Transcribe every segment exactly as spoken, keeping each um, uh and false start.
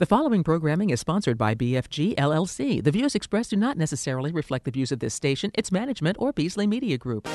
The following programming is sponsored by B F G, L L C. The views expressed do not necessarily reflect the views of this station, its management, or Beasley Media Group.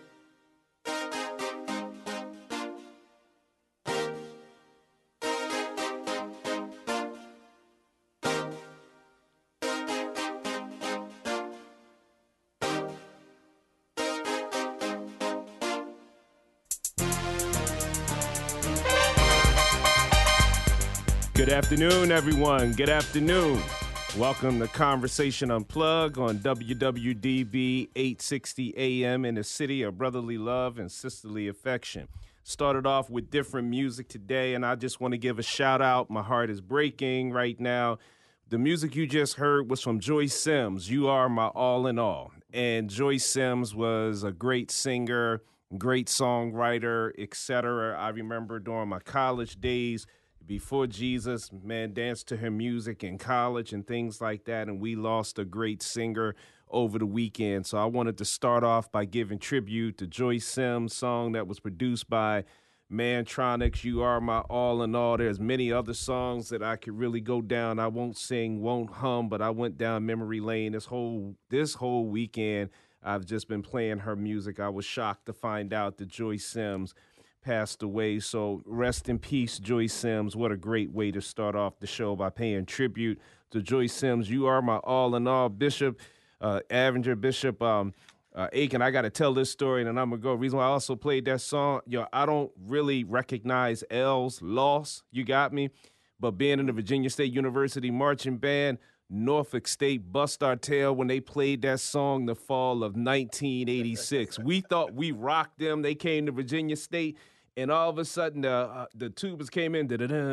Good afternoon, everyone. Good afternoon. Welcome to Conversation Unplugged on W W D B eight sixty A M in the city of brotherly love and sisterly affection. Started off with different music today, and I just want to give a shout out. My heart is breaking right now. The music you just heard was from Joyce Sims, You Are My All in All. And Joyce Sims was a great singer, great songwriter, et cetera. I remember during my college days, before Jesus, man, danced to her music in college and things like that, and we lost a great singer over the weekend. So I wanted to start off by giving tribute to Joyce Sims' song that was produced by Mantronix, You Are My All in All. There's many other songs that I could really go down. I won't sing, won't hum, but I went down memory lane this whole this whole weekend. I've just been playing her music. I was shocked to find out that Joyce Sims passed away. So rest in peace, Joyce Sims. What a great way to start off the show by paying tribute to Joyce Sims. You are my all in all. Bishop uh, Avenger, Bishop um, uh, Aiken, I got to tell this story, and then I'm going to go. Reason why I also played that song, yo, I don't really recognize L's loss. You got me? But being in the Virginia State University Marching Band, Norfolk State bust our tail when they played that song the fall of nineteen eighty-six. We thought we rocked them. They came to Virginia State, and all of a sudden the uh, the tubas came in.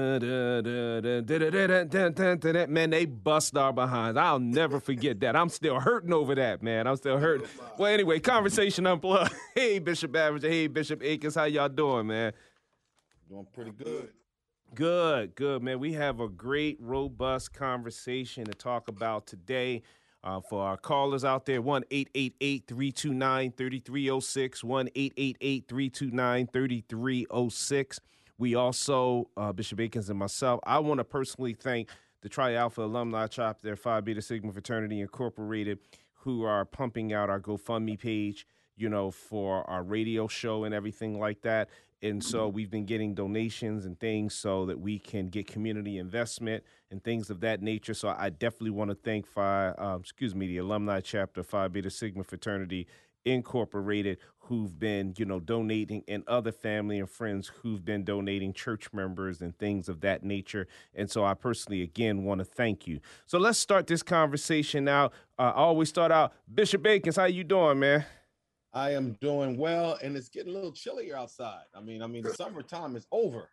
Man, they bust our behinds. I'll never forget that. I'm still hurting over that, man. I'm still hurting. Well, anyway, Conversation Unplugged. Hey, Bishop Avenger. Hey, Bishop Akins. How y'all doing, man? Doing pretty good. Good, good, man. We have a great, robust conversation to talk about today. Uh, for our callers out there, one eight eight eight, three two nine, three three zero six, one eight eight eight, three two nine, three three zero six. We also, uh, Bishop Akins and myself, I want to personally thank the Tri Alpha Alumni Chapter, Phi Beta Sigma Fraternity Incorporated, who are pumping out our GoFundMe page, you know, for our radio show and everything like that. And so we've been getting donations and things so that we can get community investment and things of that nature. So I definitely want to thank Phi, um, excuse me, the Alumni Chapter, Phi Beta Sigma Fraternity Incorporated, who've been, you know, donating, and other family and friends who've been donating, church members and things of that nature. And so I personally, again, want to thank you. So let's start this conversation now. Uh, I always start out, Bishop Akins, how you doing, man? I am doing well, and it's getting a little chillier outside. I mean, I mean, the summertime is over.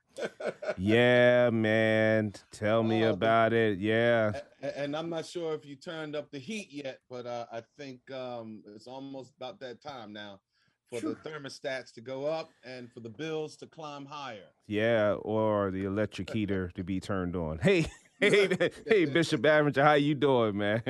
Yeah, man. Tell me uh, about the, it. Yeah. And, and I'm not sure if you turned up the heat yet, but uh, I think um, it's almost about that time now for the thermostats to go up and for the bills to climb higher. Yeah, or the electric heater to be turned on. Hey, hey, hey, Bishop Avenger, how you doing, man?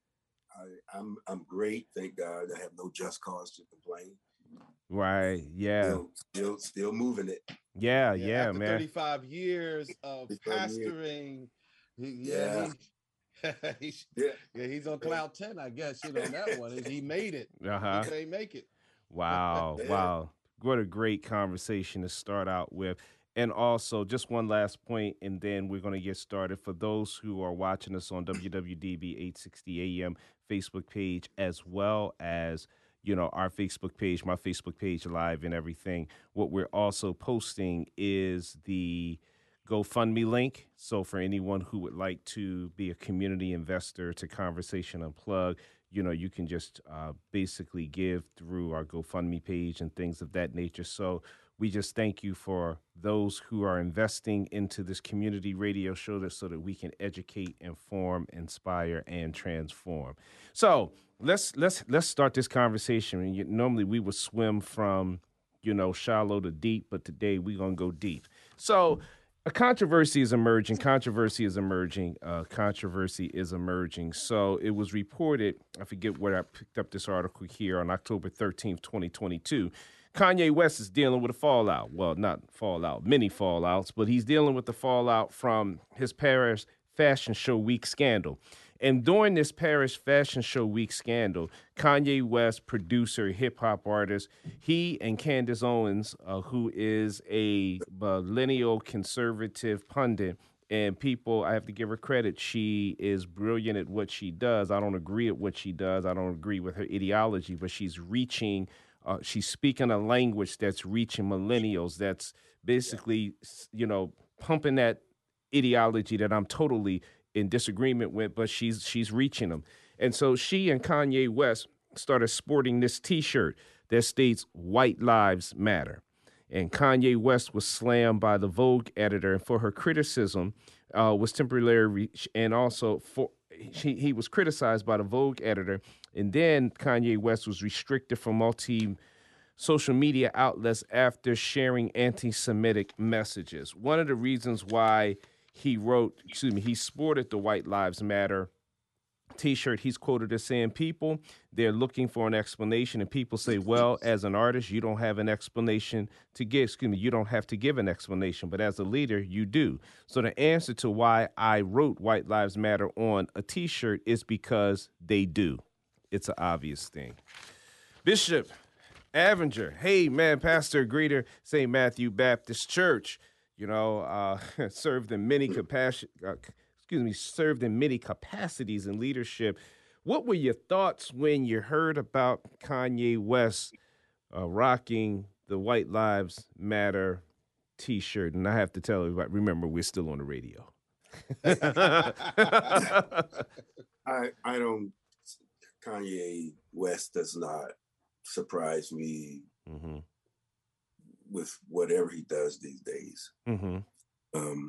I, I'm I'm great, thank God. I have no just cause to complain. Right, yeah. Still, still, still moving it. Yeah, yeah, yeah, after man. thirty-five years of pastoring, he, yeah, yeah. He, he's, yeah, yeah, he's on cloud ten, I guess. You know, on that one, he made it. Uh-huh. He can't make it. Wow, Yeah. wow. What a great conversation to start out with. And also, just one last point, and then we're going to get started. For those who are watching us on W W D B eight sixty A M Facebook page, as well as, you know, our Facebook page, my Facebook page live and everything, what we're also posting is the GoFundMe link. So for anyone who would like to be a community investor to Conversation Unplugged, you know, you can just uh, basically give through our GoFundMe page and things of that nature. So we just thank you for those who are investing into this community radio show that, so that we can educate, inform, inspire, and transform. So let's let's let's start this conversation. You, normally we would swim from, you know, shallow to deep, but today we're gonna go deep. So a controversy is emerging. Controversy is emerging. Uh, controversy is emerging. So it was reported, I forget where I picked up this article here, on October thirteenth, twenty twenty-two. Kanye West is dealing with a fallout. Well, not fallout, many fallouts, but he's dealing with the fallout from his Paris Fashion Show Week scandal. And during this Paris Fashion Show Week scandal, Kanye West, producer, hip hop artist, he and Candace Owens, uh, who is a millennial conservative pundit, and people, I have to give her credit. She is brilliant at what she does. I don't agree at what she does. I don't agree with her ideology, but she's reaching, uh, she's speaking a language that's reaching millennials. That's basically, you know, pumping that ideology that I'm totally in disagreement with, but she's she's reaching them. And so she and Kanye West started sporting this T-shirt that states "White Lives Matter." And Kanye West was slammed by the Vogue editor, and for her criticism uh, was temporarily, and also for he, he was criticized by the Vogue editor, and then Kanye West was restricted from multi social media outlets after sharing anti-Semitic messages. One of the reasons why he wrote, excuse me, he sported the White Lives Matter T-shirt, he's quoted as saying, people, they're looking for an explanation, and people say, well, as an artist, you don't have an explanation to give. Excuse me, you don't have to give an explanation, but as a leader, you do. So the answer to why I wrote White Lives Matter on a T-shirt is because they do. It's an obvious thing. Bishop Avinger, hey, man, pastor, greeter, Saint Matthew Baptist Church, you know, uh, served in many capacity. Uh, excuse me, served in many capacities in leadership. What were your thoughts when you heard about Kanye West uh, rocking the White Lives Matter T-shirt? And I have to tell everybody, remember, we're still on the radio. I I don't, Kanye West does not surprise me mm-hmm. with whatever he does these days. Mm-hmm. Um,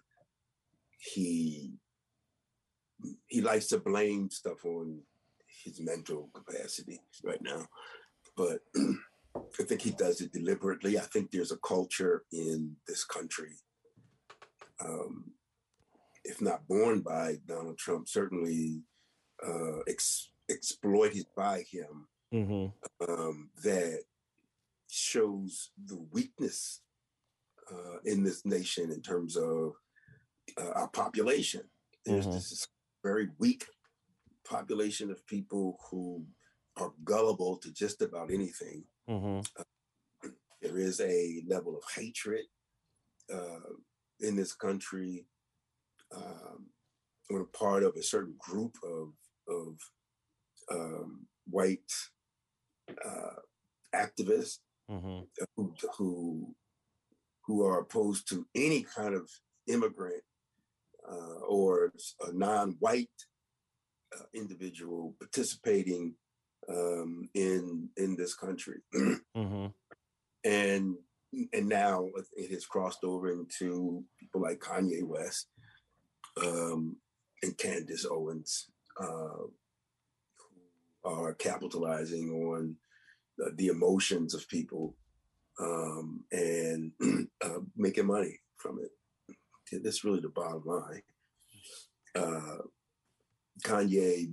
he he likes to blame stuff on his mental capacity right now, but I think he does it deliberately. I think there's a culture in this country, um, if not born by Donald Trump, certainly uh, ex- exploited by him, mm-hmm. um, that shows the weakness uh, in this nation in terms of uh, our population. There's mm-hmm. this very weak population of people who are gullible to just about anything. Mm-hmm. Uh, there is a level of hatred uh, in this country. Um, we're part of a certain group of of um, white uh, activists mm-hmm. who, who who are opposed to any kind of immigrant uh, or a non-white uh, individual participating um, in in this country, mm-hmm. and and now it has crossed over into people like Kanye West um, and Candace Owens, uh, who are capitalizing on the, the emotions of people um, and uh, making money from it. That's really the bottom line. Uh, Kanye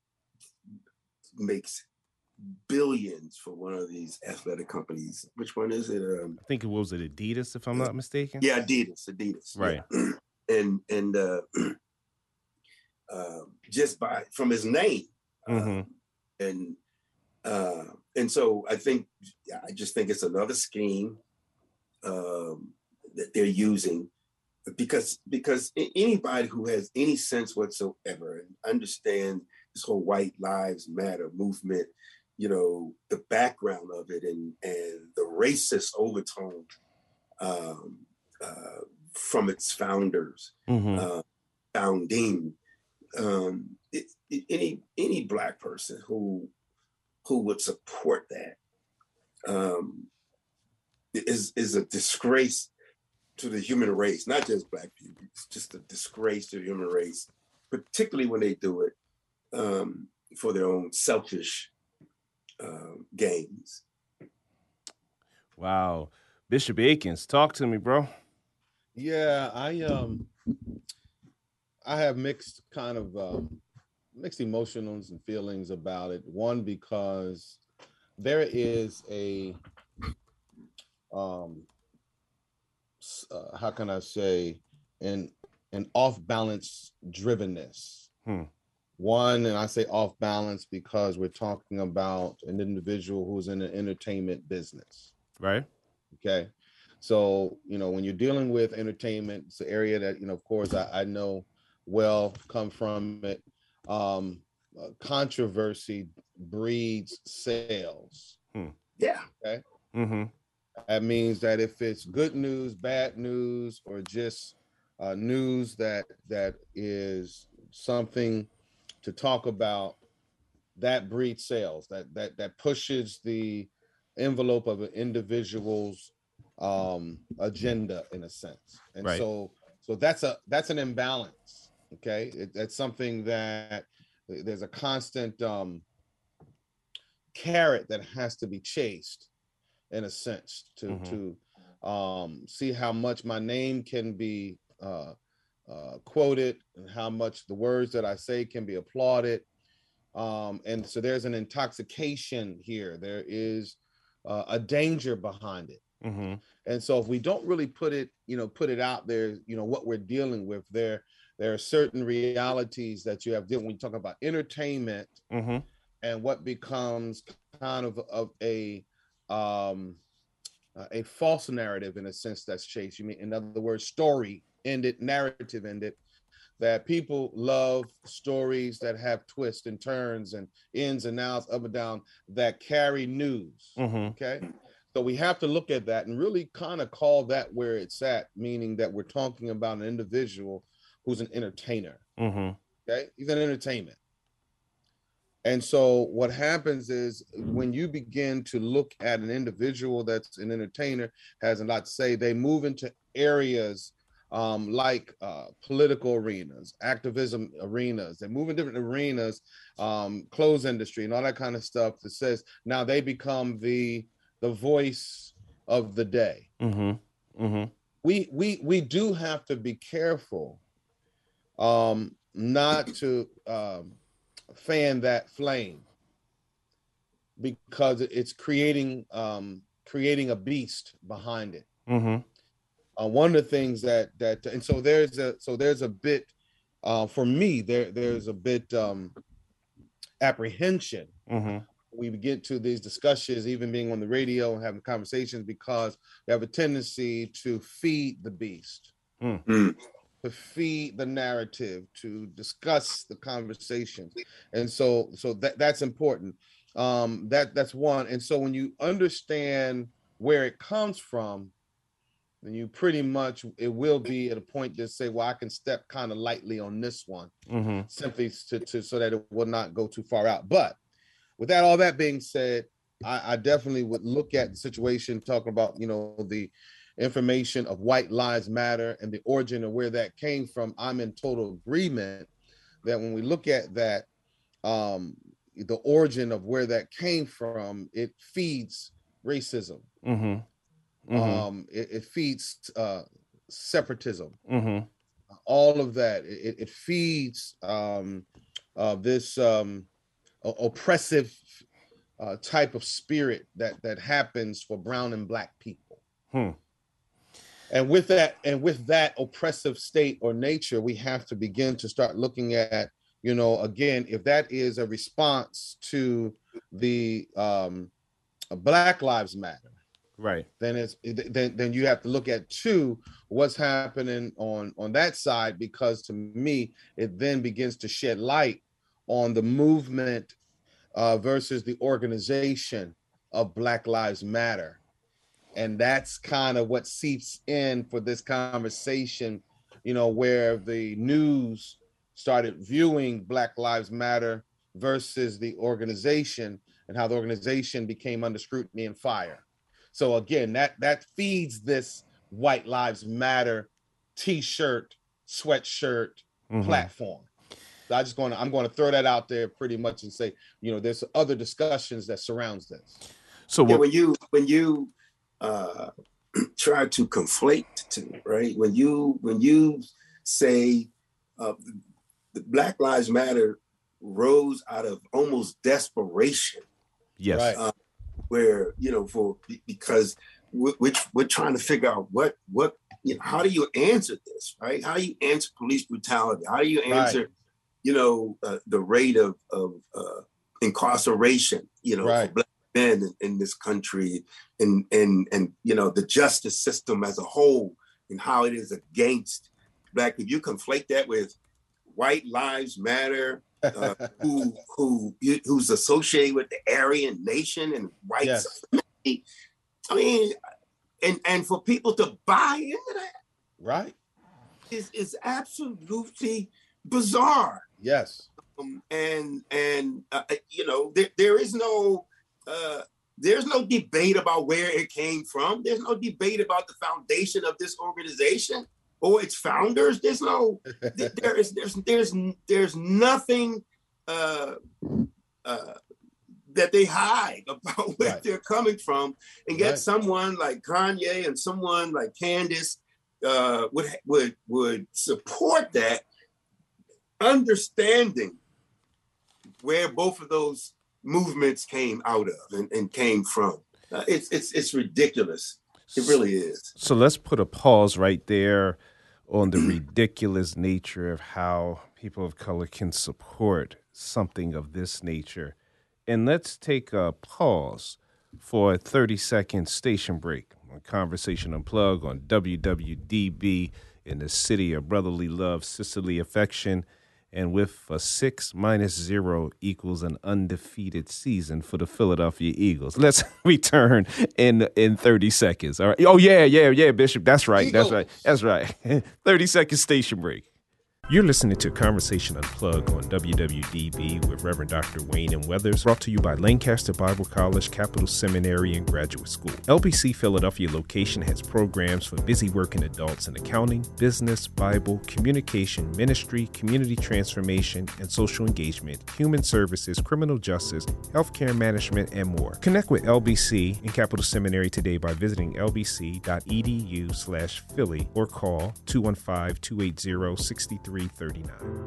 makes billions for one of these athletic companies. Which one is it? Um, I think it was it Adidas, if I'm not mistaken. Yeah, Adidas, Adidas. Right. Yeah. and and uh, uh, just by from his name, mm-hmm. uh, and uh, and so I think I just think it's another scheme um, that they're using. Because because anybody who has any sense whatsoever and understand this whole White Lives Matter movement, you know, the background of it and, and the racist overtone um, uh, from its founders, mm-hmm. uh, founding, um, it, it, any any Black person who who would support that um, is is a disgrace to the human race, not just Black people. It's just a disgrace to the human race, particularly when they do it um, for their own selfish uh, gains. Wow. Bishop Akins, talk to me, bro. Yeah, I um, I have mixed kind of um, mixed emotions and feelings about it. One, because there is a um, Uh, how can I say, an an off-balance drivenness. Hmm. One, and I say off balance because we're talking about an individual who's in the entertainment business. Right. Okay. So, you know, when you're dealing with entertainment, it's an area that, you know, of course, I, I know well, come from it. Um, uh, controversy breeds sales. Hmm. Yeah. Okay. Mm-hmm. That means that if it's good news, bad news, or just uh, news that that is something to talk about, that breeds sales. That that that pushes the envelope of an individual's um, agenda in a sense. And Right. so so that's a that's an imbalance. Okay, it, that's something that there's a constant um, carrot that has to be chased in a sense to Mm-hmm. to um, see how much my name can be uh, uh, quoted and how much the words that I say can be applauded. Um, and so there's an intoxication here. There is uh, a danger behind it. Mm-hmm. And so if we don't really put it, you know, put it out there, you know, what we're dealing with, there, there are certain realities that you have dealt when you talk about entertainment Mm-hmm. and what becomes kind of of a um, uh, a false narrative in a sense that's chased. You mean, in other words, story ended, narrative ended. That people love stories that have twists and turns and ins and outs, up and down, that carry news. Mm-hmm. Okay. So we have to look at that and really kind of call that where it's at, meaning that we're talking about an individual who's an entertainer. Mm-hmm. Okay. He's an entertainment. And so what happens is when you begin to look at an individual that's an entertainer, has a lot to say, they move into areas um, like uh, political arenas, activism arenas. They move in different arenas, um, clothes industry and all that kind of stuff that says now they become the the voice of the day. Mm-hmm. Mm-hmm. We we we do have to be careful um, not to um, fan that flame, because it's creating um, creating a beast behind it. Mm-hmm. Uh, one of the things that that and so there's a so there's a bit uh, for me there there's a bit um, apprehension. Mm-hmm. We get to these discussions, even being on the radio and having conversations, because we have a tendency to feed the beast, Mm. to feed the narrative, to discuss the conversations. And so so that that's important. Um, that that's one. And so when you understand where it comes from, then you pretty much, it will be at a point to say, well, I can step kind of lightly on this one, Mm-hmm. simply to, to so that it will not go too far out. But with that, all that being said, I, I definitely would look at the situation, talking about, you know, the information of White Lives Matter and the origin of where that came from. I'm in total agreement that when we look at that, um, the origin of where that came from, it feeds racism. Mm-hmm. Mm-hmm. Um, it, it feeds uh, separatism. Mm-hmm. All of that. It, it feeds um, uh, this um, oppressive uh, type of spirit that that happens for brown and black people. Hmm. And with that, and with that oppressive state or nature, we have to begin to start looking at, you know, again, if that is a response to the um, Black Lives Matter, Right. then it's then then you have to look at two, what's happening on on that side, because to me it then begins to shed light on the movement uh, versus the organization of Black Lives Matter. And that's kind of what seeps in for this conversation, you know, where the news started viewing Black Lives Matter versus the organization, and how the organization became under scrutiny and fire. So again, that that feeds this White Lives Matter T-shirt, sweatshirt Mm-hmm. platform. So I just going to I'm going to throw that out there pretty much and say, you know, there's other discussions that surrounds this. So Yeah, what? when you when you uh, try to conflate the two, right? When you when you say uh, the Black Lives Matter rose out of almost desperation, Yes. Right. uh, where, you know, for because we're, we're trying to figure out what what you know, how do you answer this, right? How do you answer police brutality? How do you answer, right. you know, uh, the rate of, of uh, incarceration, you know, right. for Black men in, in this country, and, and, and, you know, the justice system as a whole, and how it is against Black people. You conflate that with white lives matter, uh, who who who's associated with the Aryan nation and white yes. supremacy. I mean, and and for people to buy into that, right, is is absolutely bizarre. Yes, um, and and uh, you know, there there is no uh, there's no debate about where it came from. There's no debate about the foundation of this organization or its founders. There's no there is there's there's there's nothing uh, uh, that they hide about where right. they're coming from, and yet right. someone like Kanye and someone like Candace uh, would would would support that, understanding where both of those movements came out of and, and came from. Uh, it's it's it's ridiculous. It really is. So let's put a pause right there on the ridiculous nature of how people of color can support something of this nature. And let's take a pause for a thirty-second station break on Conversation Unplugged on W W D B in the city of brotherly love, sisterly affection, and with a six minus zero equals an undefeated season for the Philadelphia Eagles. Let's return in in thirty seconds. All right. Oh, yeah, yeah, yeah, Bishop. That's right. Eagles. That's right. That's right. thirty-second station break. You're listening to Conversation Unplugged on W W D B with Reverend Doctor Wayne M. Weathers, brought to you by Lancaster Bible College, Capital Seminary, and Graduate School. L B C Philadelphia location has programs for busy working adults in accounting, business, Bible, communication, ministry, community transformation, and social engagement, human services, criminal justice, healthcare management, and more. Connect with L B C and Capital Seminary today by visiting lbc.edu slash Philly or call two one five, two eight zero, six three thirty-nine.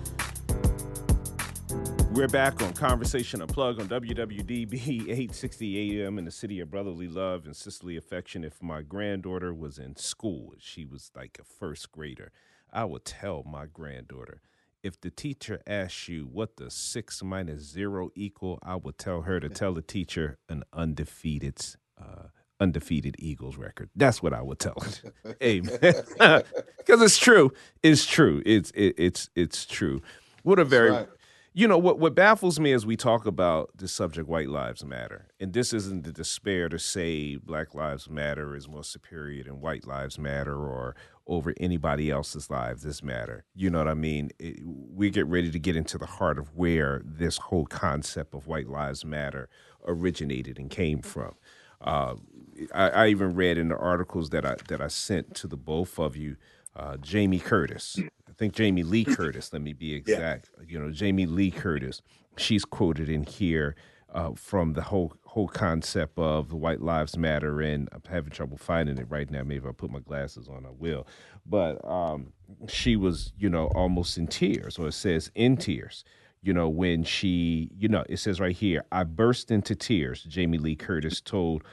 We're back on Conversation Unplugged on W W D B eight sixty A M in the city of brotherly love and sisterly affection. If my granddaughter was in school, she was like a first grader, I would tell my granddaughter, if the teacher asks you what the six minus zero equal, I would tell her to tell the teacher an undefeated uh undefeated Eagles record. That's what I would tell her. Amen. Because it's true. It's true. It's it, it's it's true. What a very, right. you know, what what baffles me as we talk about the subject, white lives matter, and this isn't the despair to say Black Lives Matter is more superior than white lives matter or over anybody else's lives this matter. You know what I mean? It, we get ready to get into the heart of where this whole concept of white lives matter originated and came from. Uh, I, I even read in the articles that I that I sent to the both of you, uh, Jamie Curtis. I think Jamie Lee Curtis. Let me be exact. Yeah. You know, Jamie Lee Curtis. She's quoted in here uh, from the whole whole concept of the White Lives Matter, and I'm having trouble finding it right now. Maybe if I put my glasses on, I will. But um, she was, you know, almost in tears, or it says in tears. You know, when she, you know, it says right here, I burst into tears, Jamie Lee Curtis told,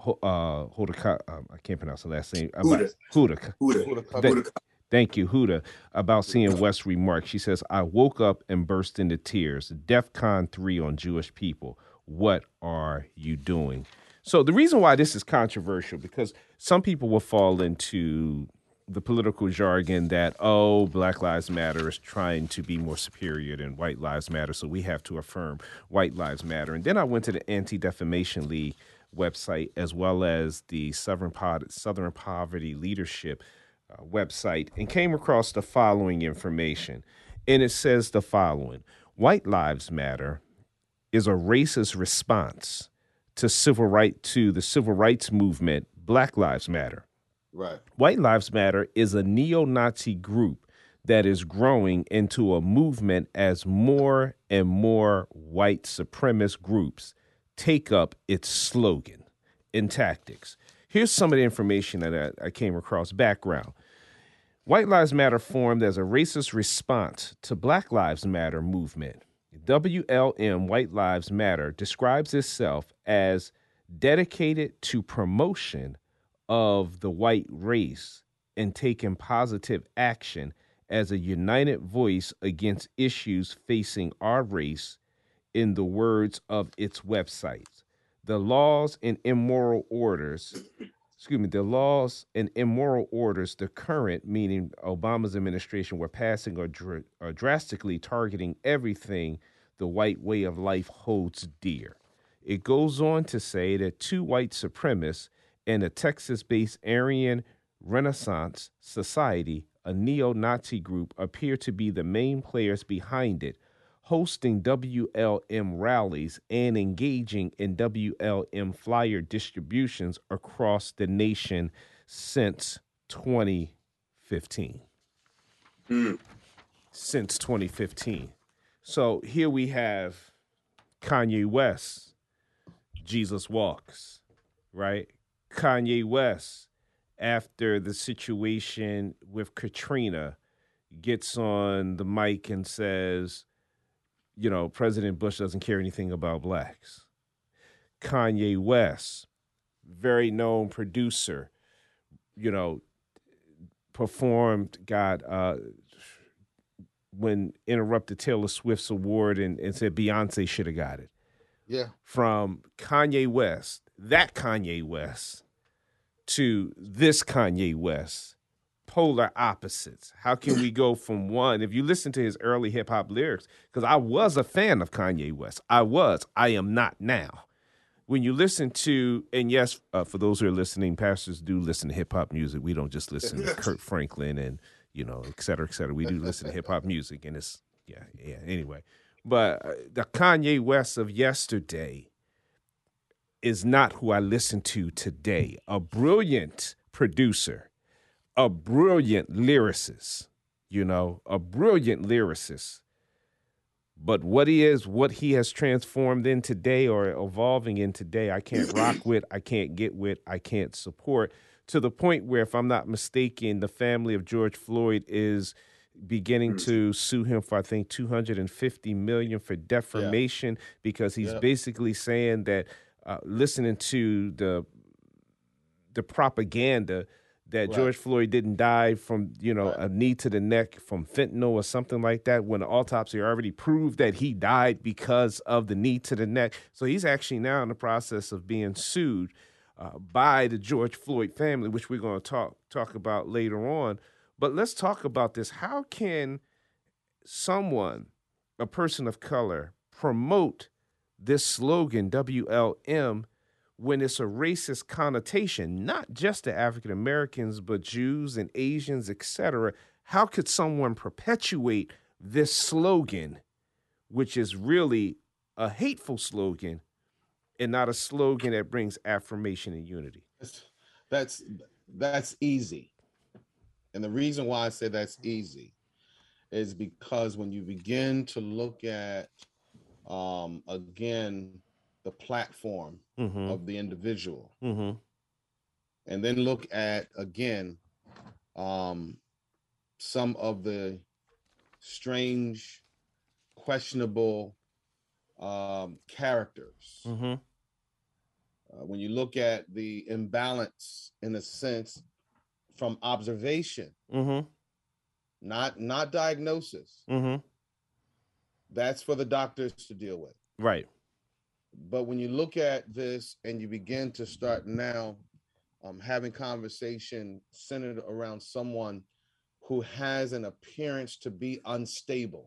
uh, Huda, um, I can't pronounce the last name. Huda. Huda. Huda. Huda. Huda. Thank you, Huda, about seeing West's remark. She says, I woke up and burst into tears. DEFCON three on Jewish people. What are you doing? So the reason why this is controversial, because some people will fall into the political jargon that, oh, Black Lives Matter is trying to be more superior than White Lives Matter, so we have to affirm White Lives Matter. And then I went to the Anti-Defamation League website as well as the Southern, Pod- Southern Poverty Leadership uh, website and came across the following information. And it says the following: White Lives Matter is a racist response to civil right to the civil rights movement, Black Lives Matter. Right. White Lives Matter is a neo-Nazi group that is growing into a movement as more and more white supremacist groups take up its slogan and tactics. Here's some of the information that I, I came across. Background. White Lives Matter formed as a racist response to Black Lives Matter movement. W L M, White Lives Matter, describes itself as dedicated to promotion of the white race and taking positive action as a united voice against issues facing our race, in the words of its websites. The laws and immoral orders, excuse me, the laws and immoral orders, the current, meaning Obama's administration, were passing or, dr- are drastically targeting everything the white way of life holds dear. It goes on to say that two white supremacists and a Texas-based Aryan Renaissance Society, a neo-Nazi group, appear to be the main players behind it, hosting W L M rallies and engaging in W L M flyer distributions across the nation since twenty fifteen. Mm. Since twenty fifteen. So here we have Kanye West, Jesus Walks, right? Kanye West, after the situation with Katrina, gets on the mic and says, you know, President Bush doesn't care anything about blacks. Kanye West, very known producer, you know, performed, got, uh, when interrupted Taylor Swift's award and, and said Beyonce should have got it. Yeah. From Kanye West, that Kanye West, to this Kanye West, polar opposites. How can we go from one? If you listen to his early hip hop lyrics, because I was a fan of Kanye West, I was, I am not now. When you listen to, and yes, uh, for those who are listening, pastors do listen to hip hop music. We don't just listen to Kurt Franklin and, you know, et cetera, et cetera. We do listen to hip hop music, and it's, yeah, yeah, anyway. But uh, the Kanye West of yesterday is not who I listen to today. A brilliant producer, a brilliant lyricist, you know, a brilliant lyricist. But what he is, what he has transformed in today or evolving in today, I can't rock with, I can't get with, I can't support, to the point where, if I'm not mistaken, the family of George Floyd is beginning to sue him for, I think, two hundred fifty million dollars for defamation, yeah. because he's yeah. basically saying that uh, listening to the the propaganda that right. George Floyd didn't die from, you know, right. a knee to the neck from fentanyl or something like that, when the autopsy already proved that he died because of the knee to the neck. So he's actually now in the process of being sued uh, by the George Floyd family, which we're going to talk talk about later on. But let's talk about this. How can someone, a person of color, promote this slogan, W L M, when it's a racist connotation, not just to African Americans, but Jews and Asians, et cetera? How could someone perpetuate this slogan, which is really a hateful slogan and not a slogan that brings affirmation and unity? That's that's easy. And the reason why I say that's easy is because when you begin to look at, um, again, the platform mm-hmm. of the individual, mm-hmm. and then look at, again, um, some of the strange, questionable um, characters. Mm-hmm. Uh, when you look at the imbalance, in a sense, from observation, mm-hmm. not not diagnosis. Mm-hmm. That's for the doctors to deal with. Right. But when you look at this and you begin to start now um, having conversation centered around someone who has an appearance to be unstable,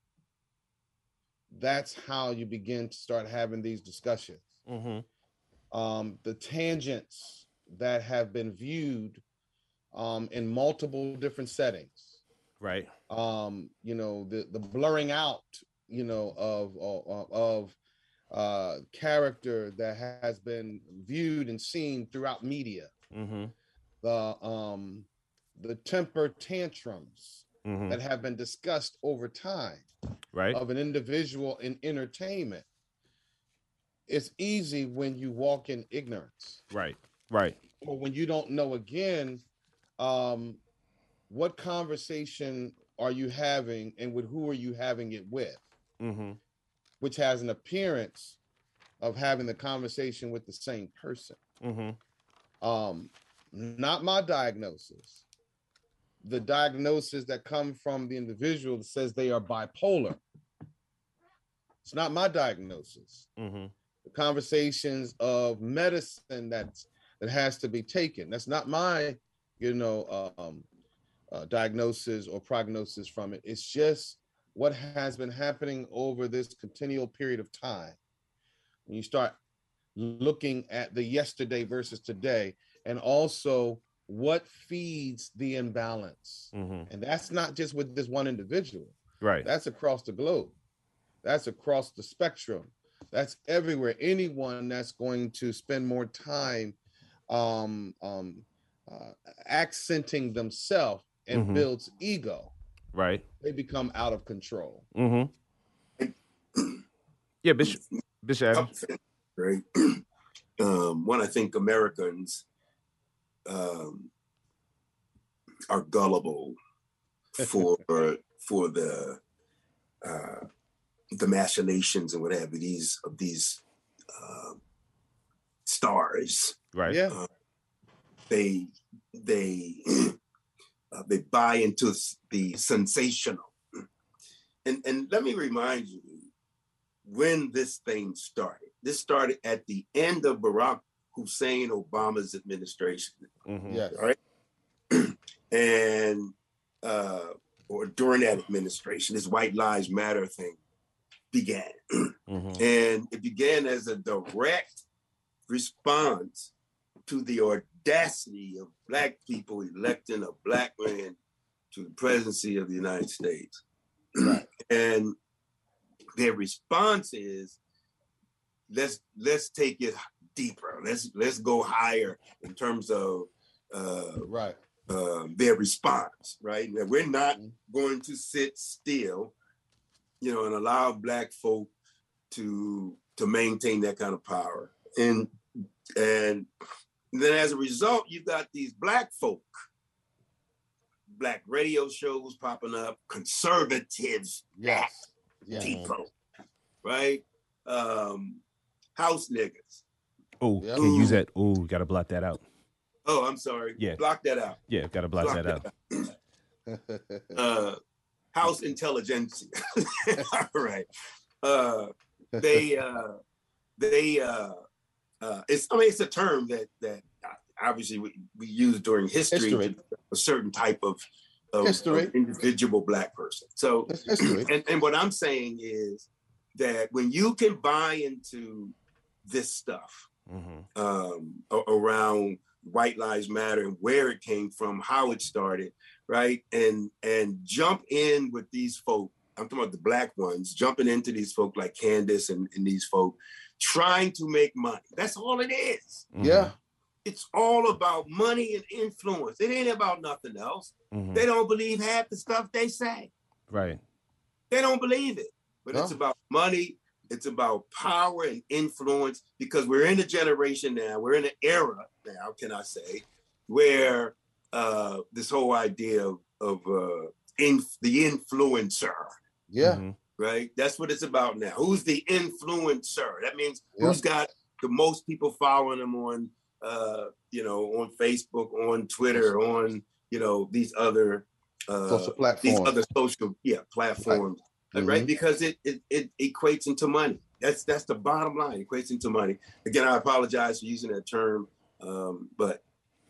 that's how you begin to start having these discussions. Mm-hmm. Um, the tangents that have been viewed Um, in multiple different settings, right? Um, you know, the the blurring out, you know, of of, of uh, character that has been viewed and seen throughout media. Mm-hmm. The um, the temper tantrums mm-hmm. that have been discussed over time, right? Of an individual in entertainment. It's easy when you walk in ignorance, right? Right. Or when you don't know, again. Um, what conversation are you having, and with who are you having it with? Mm-hmm. Which has an appearance of having the conversation with the same person. Mm-hmm. Um, not my diagnosis, the diagnosis that come from the individual that says they are bipolar. It's not my diagnosis. Mm-hmm. The conversations of medicine that's that has to be taken. That's not my, you know, um, uh, diagnosis or prognosis from it. It's just what has been happening over this continual period of time. When you start looking at the yesterday versus today, and also what feeds the imbalance. Mm-hmm. And that's not just with this one individual. Right. That's across the globe. That's across the spectrum. That's everywhere. Anyone that's going to spend more time um, um, uh, accenting themselves and mm-hmm. builds ego. Right. They become out of control. Mm-hmm. Yeah, Bishop. Bishop. Right. Um, one, I think Americans um, are gullible for for the uh, the machinations and whatever these of these uh, stars. Right. Yeah. Uh, they they uh, they buy into the sensational. And and let me remind you when this thing started. This started at the end of Barack Hussein Obama's administration. Mm-hmm. Yes. Right. And uh, or during that administration, this White Lives Matter thing began. Mm-hmm. And it began as a direct response to the audacity of Black people electing a Black man to the presidency of the United States. Right. And their response is, let's let's take it deeper. Let's let's go higher in terms of uh, right. uh, their response. Right. Now, we're not going to sit still, you know, and allow Black folk to to maintain that kind of power. And and then as a result, you got these Black folk, Black radio shows popping up, conservative Yes. Yes. people, right? Um, house niggas. Oh, Yep. can't use that. Oh, gotta blot that out. Oh, I'm sorry. Yeah. Block that out. Yeah, gotta blot Block that out. out. uh, house intelligentsia. All right. Uh, they, uh, they, uh, uh, it's, I mean, it's a term that, that obviously we, we use during history, History. to a certain type of, of, History. of individual Black person. So, It's history. and, and what I'm saying is that when you can buy into this stuff Mm-hmm. um, a- around White Lives Matter and where it came from, how it started, right? And and jump in with these folk, I'm talking about the Black ones, jumping into these folk like Candace and, and these folk, trying to make money. That's all it is. Mm-hmm. Yeah. It's all about money and influence. It ain't about nothing else. Mm-hmm. They don't believe half the stuff they say. Right. They don't believe it. But No. it's about money. It's about power and influence, because we're in a generation now, we're in an era now, can I say, where uh, this whole idea of, of uh, inf- the influencer, Yeah. Mm-hmm. right? That's what it's about now. Who's the influencer? That means Yeah. who's got the most people following them on, uh, you know, on Facebook, on Twitter, on, you know, these other uh, Social these platforms. other social yeah platforms. Mhm. Right, because it, it it equates into money. That's that's the bottom line. It equates into money. Again, I apologize for using that term, um, but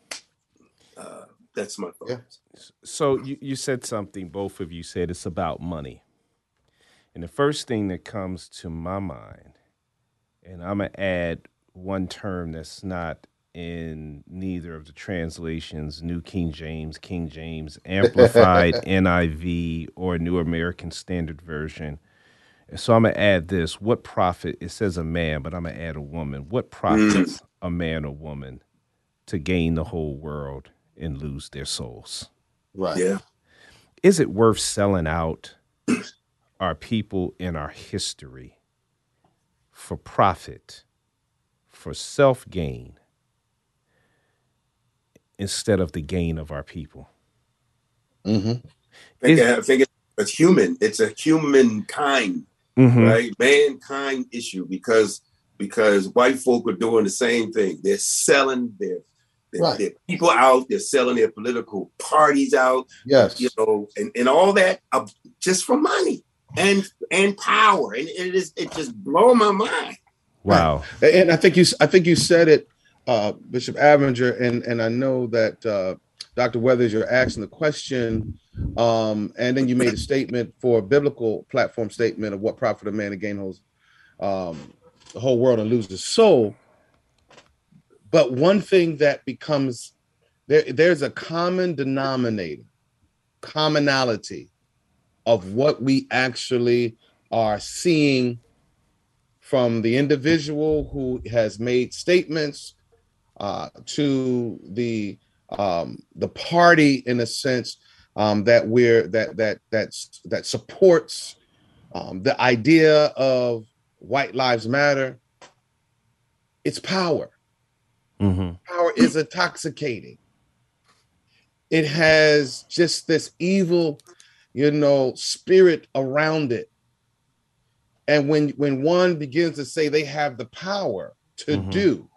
uh, that's my thoughts. Yeah. So you, you said something, both of you said it's about money. And the first thing that comes to my mind, and I'm going to add one term that's not in neither of the translations, New King James, King James, Amplified, N I V, or New American Standard Version. And so I'm going to add this. What profit, it says a man, but I'm going to add a woman. What profits a man or woman to gain the whole world and lose their souls? Right. Yeah. Is it worth selling out our people in our history for profit, for self-gain, instead of the gain of our people? Mm-hmm. I think, I think it's human. It's a humankind, Mm-hmm. right? Mankind issue, because because white folk are doing the same thing. They're selling their There, Right. there are people out, they're selling their political parties out, Yes. you know, and, and all that uh, just for money and and power. And it is it just blow my mind. Wow. Right. And I think you I think you said it, uh, Bishop Avinger, and, and I know that uh, Doctor Weathers, you're asking the question, um, and then you made a statement for a biblical platform statement of what profit a man to gain whole, um, the whole world and lose his soul. But one thing that becomes there, there's a common denominator, commonality of what we actually are seeing from the individual who has made statements uh, to the um, the party, in a sense, um, that we're that that that's that supports um, the idea of White Lives Matter. It's power. Mm-hmm. Power is intoxicating. It has just this evil, you know, spirit around it. And when when one begins to say they have the power to Mm-hmm. do,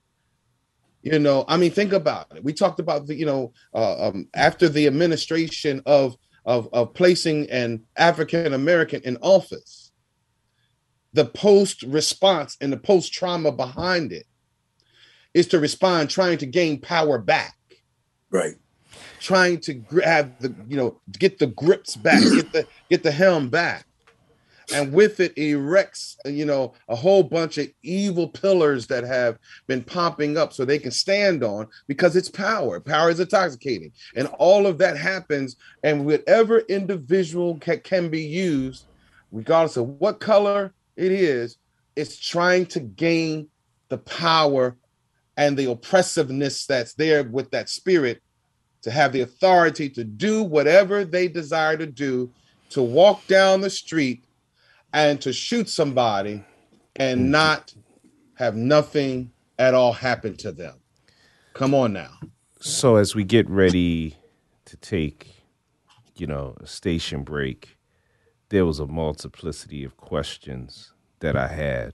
you know, I mean, think about it. We talked about the, you know, uh, um, after the administration of of of placing an African American in office, the post response and the post trauma behind it is to respond, trying to gain power back, Right? Trying to grab the, you know, get the grips back, get the get the helm back, and with it erects, you know, a whole bunch of evil pillars that have been popping up so they can stand on, because it's power. Power is intoxicating, and all of that happens, and whatever individual ca- can be used, regardless of what color it is, it's trying to gain the power and the oppressiveness that's there with that spirit, to have the authority to do whatever they desire to do, to walk down the street and to shoot somebody and not have nothing at all happen to them. Come on now. So as we get ready to take, you know, a station break, there was a multiplicity of questions that I had.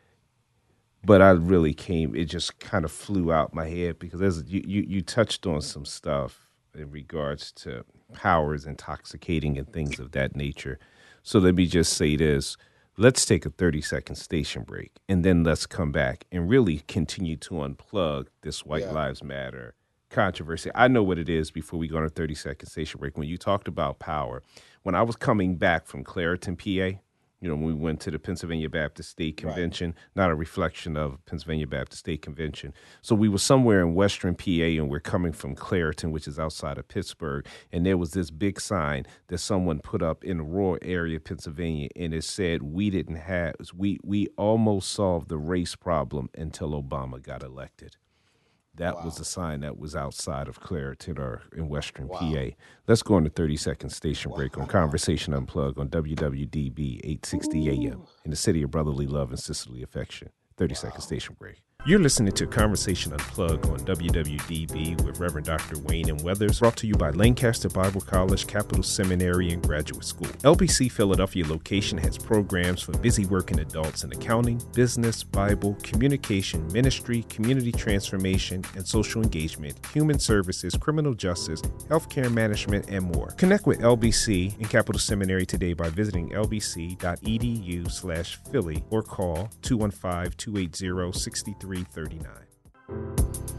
But I really came, it just kind of flew out my head, because there's, you, you, you touched on some stuff in regards to powers intoxicating and things of that nature. So let me just say this. Let's take a thirty second station break, and then let's come back and really continue to unplug this White Yeah. Lives Matter controversy. I know what it is before we go on a thirty second station break. When you talked about power, when I was coming back from Clairton, P A, you know, when we went to the Pennsylvania Baptist State Convention, right. Not a reflection of Pennsylvania Baptist State Convention. So we were somewhere in Western P A, and we're coming from Clairton, which is outside of Pittsburgh. And there was this big sign that someone put up in the rural area of Pennsylvania, and it said, we didn't have, we, we almost solved the race problem until Obama got elected. That wow. was a sign that was outside of Clairton or in Western wow. P A. Let's go on the thirty second station break wow. on Conversation Unplugged on W W D B eight sixty A M in the city of brotherly love and sisterly affection. thirty wow. second station break. You're listening to Conversation Unplugged on W W D B with Reverend Doctor Wayne M. Weathers, brought to you by Lancaster Bible College, Capital Seminary, and Graduate School. L B C Philadelphia location has programs for busy working adults in accounting, business, Bible, communication, ministry, community transformation, and social engagement, human services, criminal justice, healthcare management, and more. Connect with L B C and Capital Seminary today by visiting lbc.edu slash Philly or call two one five, two eight zero, six three three nine.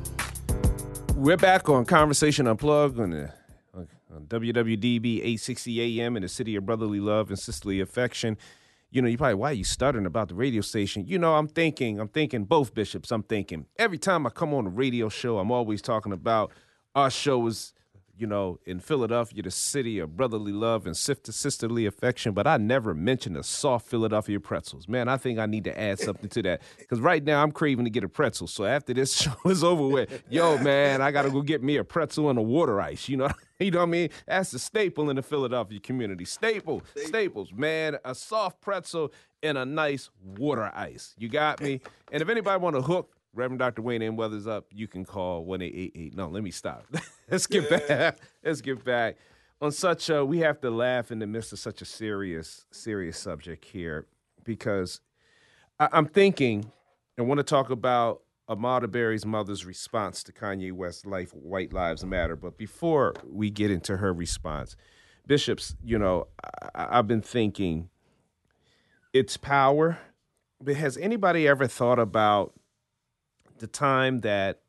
We're back on Conversation Unplugged on, the, on W W D B eight sixty A M in the city of brotherly love and sisterly affection. You know, you probably, why are you stuttering about the radio station? You know, I'm thinking, I'm thinking both bishops. I'm thinking every time I come on a radio show, I'm always talking about our show is, you know, in Philadelphia, the city of brotherly love and sisterly affection, but I never mentioned the soft Philadelphia pretzels. Man, I think I need to add something to that, because right now I'm craving to get a pretzel. So after this show is over with, yo, man, I got to go get me a pretzel and a water ice, you know? You know what I mean? That's the staple in the Philadelphia community. Staple, staples, man, a soft pretzel and a nice water ice. You got me? And if anybody want to hook Reverend Doctor Wayne M. Weathers up, you can call one eight eight eight. No, let me stop. Let's get back. Let's get back. On such a, we have to laugh in the midst of such a serious, serious subject here, because I, I'm thinking, I want to talk about Ahmaud Berry's mother's response to Kanye West's Life, White Lives Matter. But before we get into her response, Bishops, you know, I, I've been thinking it's power. But has anybody ever thought about the time that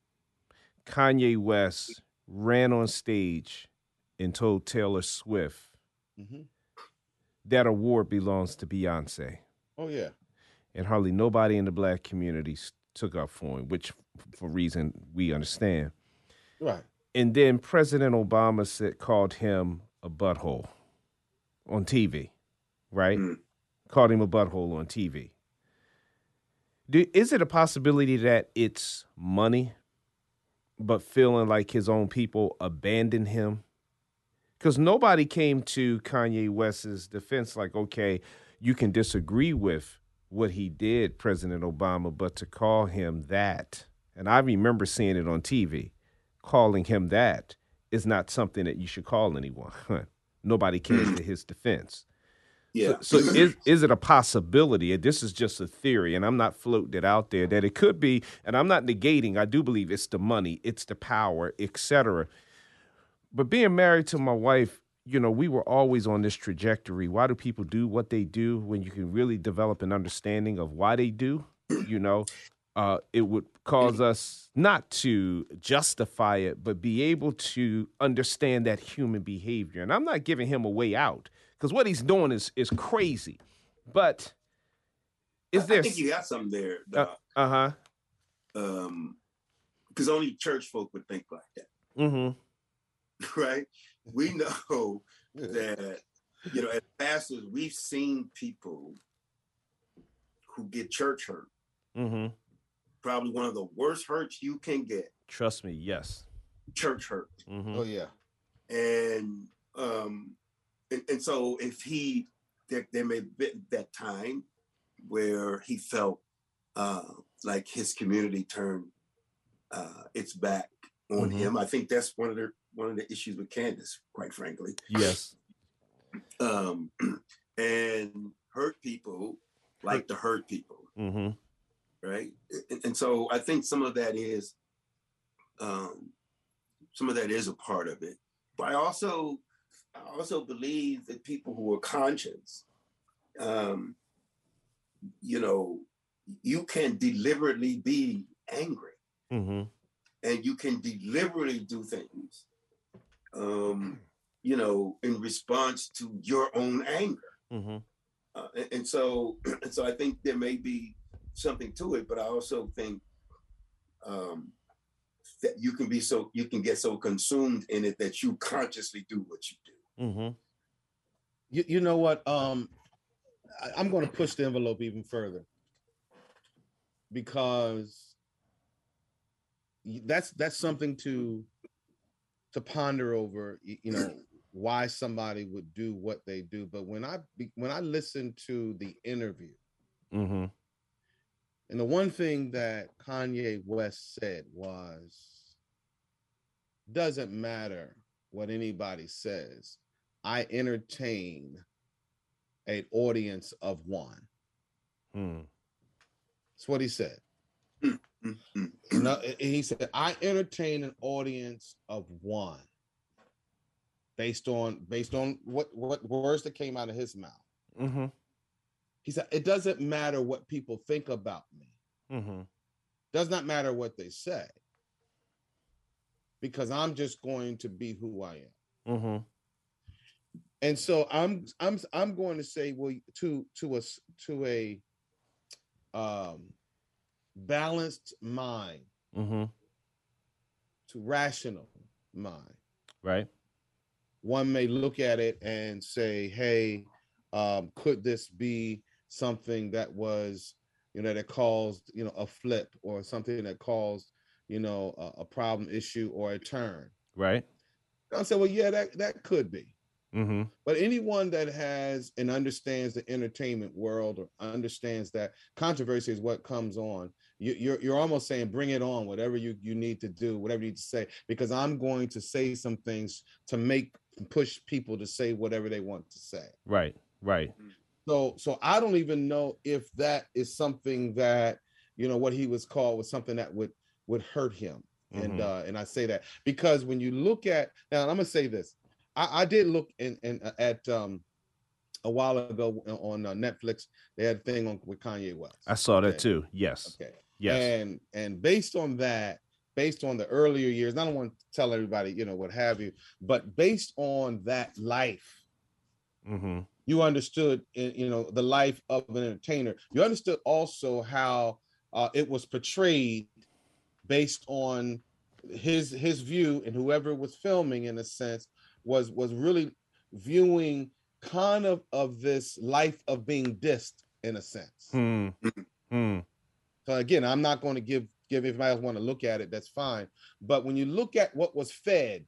Kanye West ran on stage and told Taylor Swift Mm-hmm. that award belongs to Beyonce? Oh, yeah. And hardly nobody in the black community took up for him, which for reason we understand. Right. And then President Obama said, called him a butthole on T V, right? Mm. Called him a butthole on T V. Do, is it a possibility that it's money, but feeling like his own people abandoned him? Because nobody came to Kanye West's defense like, okay, you can disagree with what he did, President Obama, but to call him that, and I remember seeing it on T V, calling him that is not something that you should call anyone. Nobody came to his defense. Yeah. So, so is is it a possibility, and this is just a theory, and I'm not floating it out there, that it could be, and I'm not negating, I do believe it's the money, it's the power, et cetera. But being married to my wife, you know, we were always on this trajectory. Why do people do what they do when you can really develop an understanding of why they do? You know, uh, it would cause us not to justify it, but be able to understand that human behavior. And I'm not giving him a way out, because what he's doing is is crazy. But is there? I think you got something there. Uh huh. Um, because only church folk would think like that. Mm-hmm. Right? We know that, you know, as pastors, we've seen people who get church hurt. Mm-hmm. Probably one of the worst hurts you can get. Trust me, yes. Church hurt. Mm-hmm. Oh, yeah. And um, and, and so if he, there, there may be that time where he felt uh, like his community turned uh, its back on mm-hmm. him. I think that's one of the one of the issues with Candace, quite frankly. Yes. Um, and hurt people like to hurt people. Mm-hmm. Right. And, and so I think some of that is, um, some of that is a part of it. But I also, I also believe that people who are conscious, um, you know, you can deliberately be angry, mm-hmm. and you can deliberately do things, um, you know, in response to your own anger. Mm-hmm. Uh, and, and so, and so I think there may be something to it, but I also think um, that you can be so, you can get so consumed in it that you consciously do what you do. Mm-hmm. You, you know what? Um, I, I'm going to push the envelope even further, because that's that's something to to ponder over. You know, why somebody would do what they do. But when I when I listened to the interview. Mm-hmm. And the one thing that Kanye West said was, doesn't matter what anybody says, I entertain an audience of one. Mm. That's what he said. No, he said, I entertain an audience of one, based on based on what, what words that came out of his mouth. Mm-hmm. He said, it doesn't matter what people think about me. Mm-hmm. Does not matter what they say, because I'm just going to be who I am. Mm-hmm. And so I'm I'm I'm going to say, well, to to a to a um, balanced mind, mm-hmm. to rational mind, right? One may look at it and say, hey, um, could this be something that was, you know, that caused, you know, a flip, or something that caused, you know, a, a problem, issue, or a turn? Right. I'll say, well, yeah, that, that could be. Mm-hmm. But anyone that has and understands the entertainment world, or understands that controversy is what comes on, you, you're you're almost saying, bring it on, whatever you, you need to do, whatever you need to say, because I'm going to say some things to make, push people to say whatever they want to say. Right, right. So, so I don't even know if that is something that, you know, what he was called was something that would would hurt him. Mm-hmm. And uh, and I say that because when you look at now, I'm gonna say this. I, I did look in, in at um, a while ago on uh, Netflix. They had a thing on with Kanye West. I saw okay. that too. Yes. Okay. Yes. And and based on that, based on the earlier years, and I don't want to tell everybody, you know, what have you, but based on that life, mm-hmm. you understood, you know, the life of an entertainer. You understood also how uh, it was portrayed based on his his view, and whoever was filming, in a sense, was was really viewing kind of of this life of being dissed, in a sense. Hmm. Hmm. So again, I'm not going to give give if anybody else want to look at it, that's fine. But when you look at what was fed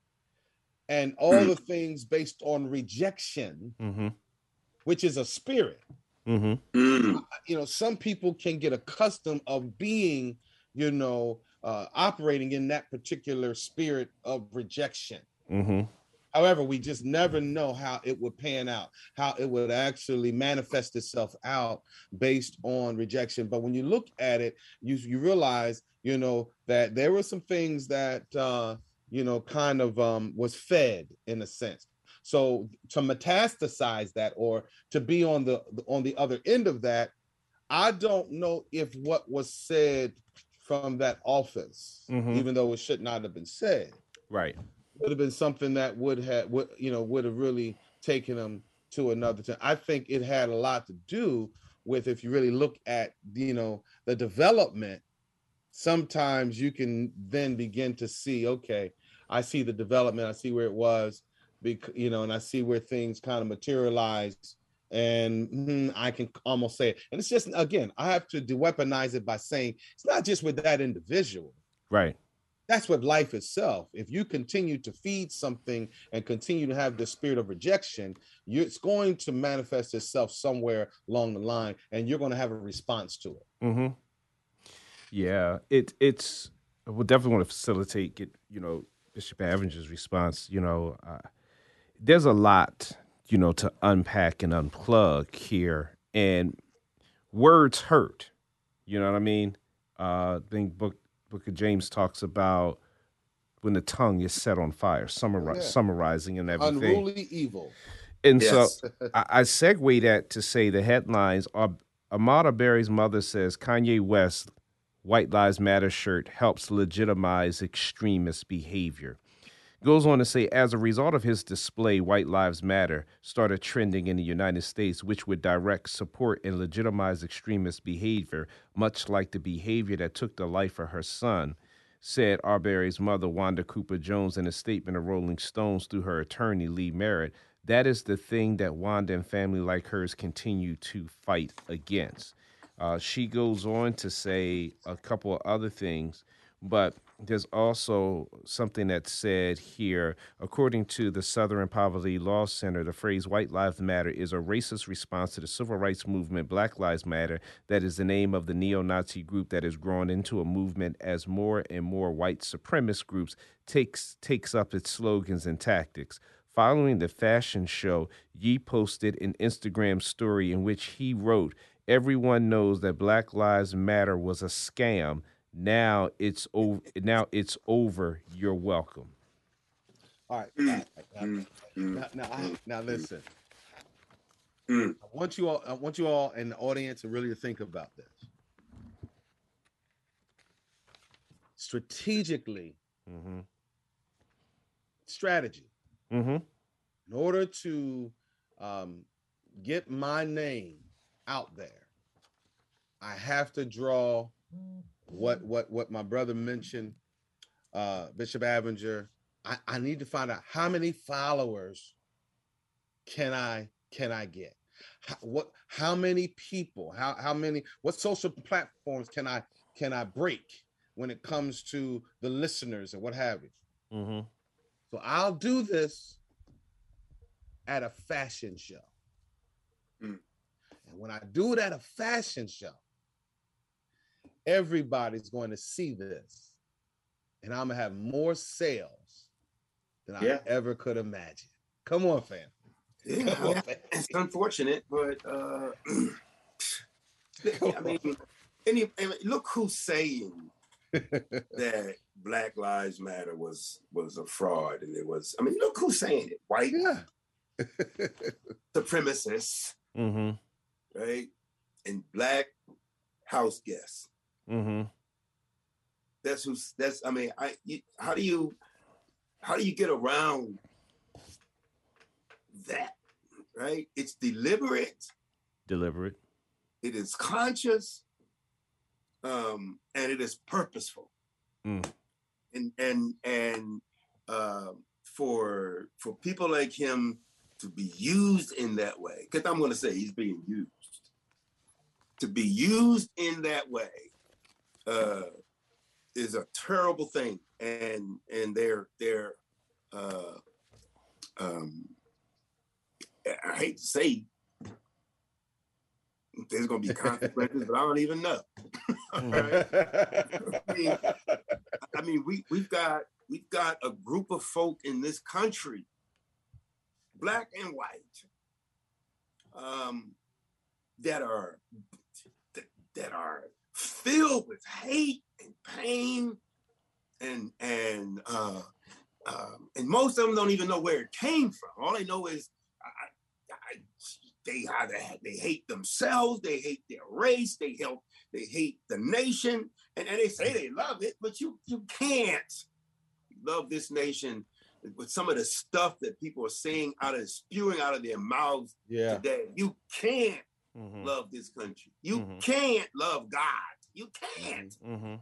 and all the things based on rejection, mm-hmm. which is a spirit, mm-hmm. you know, some people can get accustomed of being, you know, uh, operating in that particular spirit of rejection. Mm-hmm. However, we just never know how it would pan out, how it would actually manifest itself out based on rejection. But when you look at it, you you realize, you know, that there were some things that, uh, you know, kind of um, was fed, in a sense. So to metastasize that, or to be on the on the other end of that, I don't know if what was said from that office, mm-hmm. even though it should not have been said, right, would have been something that would have, would, you know, would have really taken them to another time. I think it had a lot to do with, if you really look at, you know, the development, sometimes you can then begin to see, okay, I see the development, I see where it was, because, you know, and I see where things kind of materialized, and mm, I can almost say it. And it's just, again, I have to de-weaponize it by saying it's not just with that individual. Right. That's what life itself. If you continue to feed something and continue to have the spirit of rejection, you, it's going to manifest itself somewhere along the line, and you're going to have a response to it. Mm-hmm. Yeah, it it's. We'll definitely want to facilitate, get, you know, Bishop Avenger's response. You know, uh, there's a lot, you know, to unpack and unplug here, and words hurt. You know what I mean? Uh, I think book. Book of James talks about when the tongue is set on fire, summari- yeah. summarizing and everything. Unruly evil. And yes. so I, I segue that to say the headlines are Ahmaud Arbery's mother says Kanye West White Lives Matter shirt helps legitimize extremist behavior. Goes on to say, as a result of his display, White Lives Matter started trending in the United States, which would direct support and legitimize extremist behavior, much like the behavior that took the life of her son, said Arbery's mother, Wanda Cooper Jones, in a statement of Rolling Stones through her attorney, Lee Merritt. That is the thing that Wanda and family like hers continue to fight against. Uh, she goes on to say a couple of other things, but there's also something that's said here. According to the Southern Poverty Law Center, the phrase White Lives Matter is a racist response to the civil rights movement Black Lives Matter. That is the name of the neo-Nazi group that has grown into a movement as more and more white supremacist groups takes takes up its slogans and tactics. Following the fashion show, Ye posted an Instagram story in which he wrote, "Everyone knows that Black Lives Matter was a scam. Now it's over. Now it's over. You're welcome." All right. Now, now, now, now, I, now listen. I want you all. I want you all in the audience to really think about this. Strategically, mm-hmm. strategy. Mm-hmm. In order to um, get my name out there, I have to draw what what what my brother mentioned, uh, Bishop Avenger. I, I need to find out how many followers can I can I get? How, what how many people? How how many? What social platforms can I can I break when it comes to the listeners and what have you? Mm-hmm. So I'll do this at a fashion show. Mm. And when I do it at a fashion show, everybody's going to see this. And I'm going to have more sales than yeah. I ever could imagine. Come on, fam. Yeah, Come on, fam. It's unfortunate, but uh, I mean, and, he, and look who's saying that Black Lives Matter was was a fraud, and it was. I mean, look who's saying it. White Yeah. supremacists, Mm-hmm. right, and black house guests. Mm-hmm. That's who's. That's. I mean, I. You, how do you, how do you get around that? Right? It's deliberate. Deliberate. It is conscious. Um, and it is purposeful. Mm. And and and uh, for for people like him to be used in that way, because I'm going to say he's being used. To be used in that way uh, is a terrible thing, and and they're they're uh, um, I hate to say there's going to be consequences, but I don't even know. Right? I mean, I mean, we we've got we've got a group of folk in this country, black and white, um, that are that, that are filled with hate and pain, and and uh, um, and most of them don't even know where it came from. All they know is I, I, they either they hate themselves, they hate their race, they help. They hate the nation, and, and they say they love it, but you you can't love this nation with some of the stuff that people are saying out of spewing out of their mouths yeah. today. You can't Mm-hmm. love this country. You Mm-hmm. can't love God. You can't. Mm-hmm.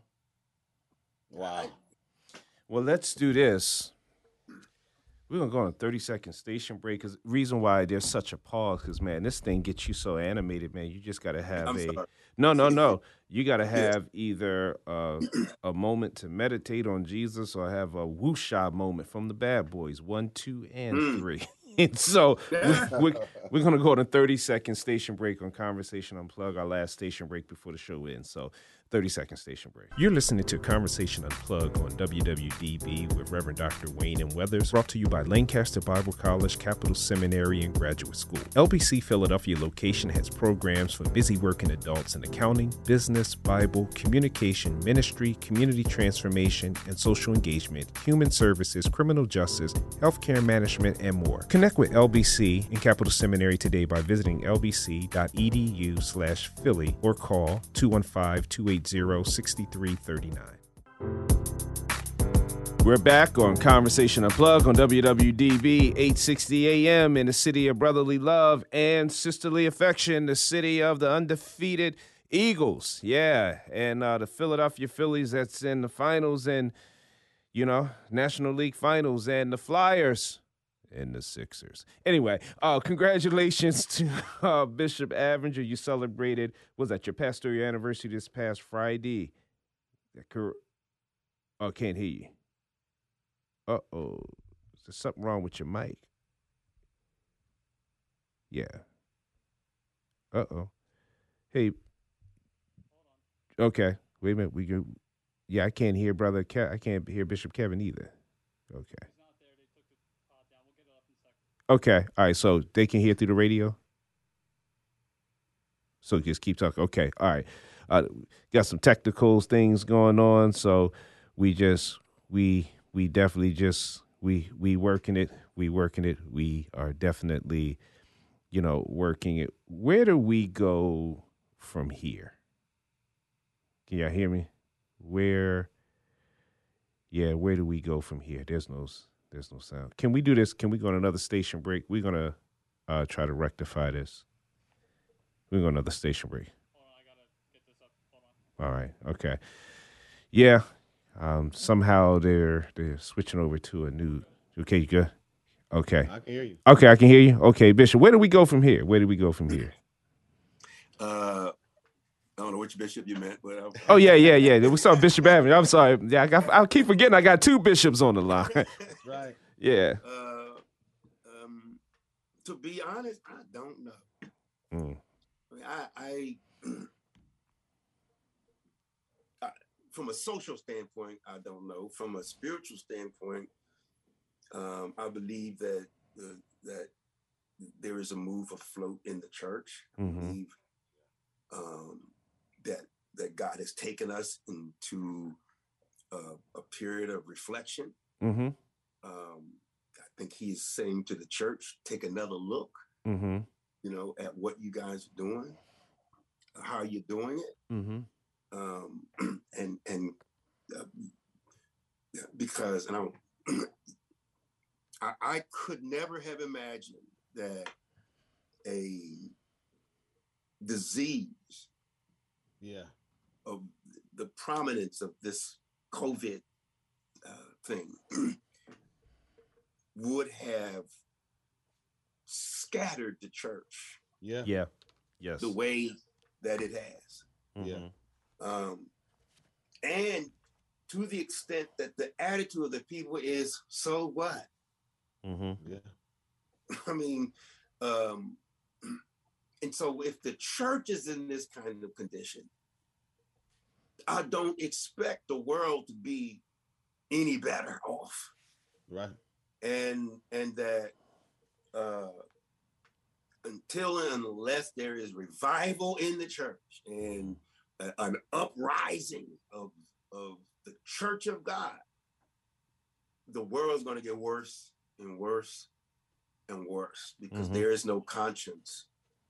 Wow. Well, let's do this. We're going to go on a thirty-second station break. Because reason why there's such a pause, because, man, this thing gets you so animated, man. You just got to have I'm a... sorry. No, no, no. You got to have either uh, a moment to meditate on Jesus or have a woosha moment from the Bad Boys, one, two, and Mm. three. And so we're, we're, we're going to go on a thirty-second station break on Conversation Unplugged, our last station break before the show ends. So thirty-second station break. You're listening to Conversation Unplugged on W W D B with Reverend Doctor Wayne M. Weathers, brought to you by Lancaster Bible College, Capital Seminary, and Graduate School. L B C Philadelphia location has programs for busy working adults in accounting, business, Bible, communication, ministry, community transformation, and social engagement, human services, criminal justice, healthcare management, and more. Connect with L B C and Capital Seminary today by visiting lbc.edu slash Philly or call two one five, two eight zero, six three three nine. We're back on Conversation Unplugged on W W D B eight sixty A M in the city of brotherly love and sisterly affection, the city of the undefeated Eagles. Yeah, and uh, the Philadelphia Phillies that's in the finals and, you know, National League Finals, and the Flyers and the Sixers. Anyway, uh, congratulations to uh, Bishop Avinger. You celebrated, was that your pastoral anniversary this past Friday? Oh, I can't hear you. Uh-oh. Is there something wrong with your mic? Yeah. Uh-oh. Hey. Okay. Wait a minute. We go. Yeah, I can't hear Brother Ke- I can't hear Bishop Kevin either. Okay. Okay. All right. So they can hear through the radio? So just keep talking. Okay. All right. Uh, got some technical things going on. So we just, we, we definitely just, we, we working it. We working it. We are definitely, you know, working it. Where do we go from here? Can y'all hear me? Where, yeah, where do we go from here? There's no, there's no sound. Can we do this? Can we go on another station break? We're going to uh, try to rectify this. We're going to another station break. Hold on, I got to get this up. Hold on. All right. Okay. Yeah. Um, somehow they're, they're switching over to a new, okay, you good? Okay. I can hear you. Okay, I can hear you. Okay, Bishop, where do we go from here? Where do we go from here? Uh, I don't know which bishop you meant, but I'll... Oh yeah, yeah, yeah. We saw Bishop Avenue. I'm sorry. Yeah, I, got, I keep forgetting I got two bishops on the line. Right. Yeah. Uh, um, to be honest, I don't know. Mm. I, mean, I, I, I, from a social standpoint, I don't know. From a spiritual standpoint, um, I believe that uh, that there is a move afloat in the church. Mm-hmm. I believe um, that that God has taken us into uh, a period of reflection. Mm-hmm. Um, I think he's saying to the church, take another look, Mm-hmm. you know, at what you guys are doing, how you're doing it. Mm-hmm. Um, and, and uh, because, and I, I, I could never have imagined that a disease Yeah. of the prominence of this COVID uh, thing would have scattered the church. Yeah. Yeah. Yes. The way that it has. Mm-hmm. Yeah. Um, and to the extent that the attitude of the people is, so what? Mm-hmm. Yeah. I mean, um, and so if the church is in this kind of condition, I don't expect the world to be any better off. Right. And and that uh, until and unless there is revival in the church and a, an uprising of of the church of God, the world's going to get worse and worse and worse because Mm-hmm. there is no conscience.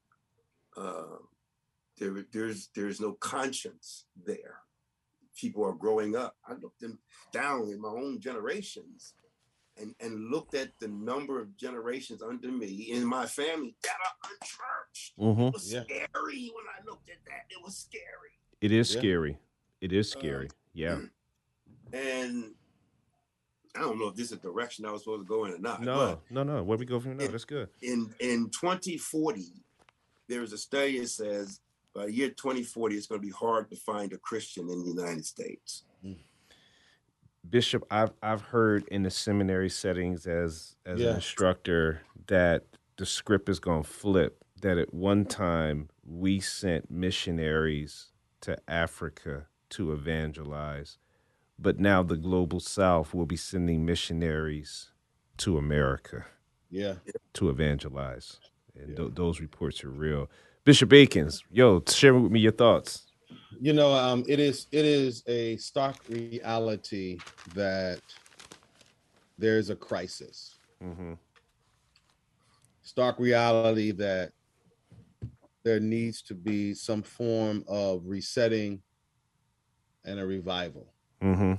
Uh, there, there's there's no conscience there. People are growing up. I looked them down in my own generations and, and looked at the number of generations under me in my family that are unchurched. Mm-hmm. It was Yeah. scary when I looked at that. It was scary. It is Yeah. scary. It is scary. Um, yeah. And I don't know if this is the direction I was supposed to go in or not. No, but no, no. Where we go from now? it- That's good. in in twenty forty, there is a study that says by the year twenty forty, it's going to be hard to find a Christian in the United States. Bishop, I've I've heard in the seminary settings as as Yeah. an instructor that the script is going to flip. That at one time we sent missionaries to Africa to evangelize, but now the global South will be sending missionaries to America Yeah. to evangelize, and Yeah. th- those reports are real. Bishop Akins, yo, share with me your thoughts. You know, um, it is it is a stark reality that there's a crisis. Mm-hmm. Stark reality that there needs to be some form of resetting and a revival. Mm-hmm.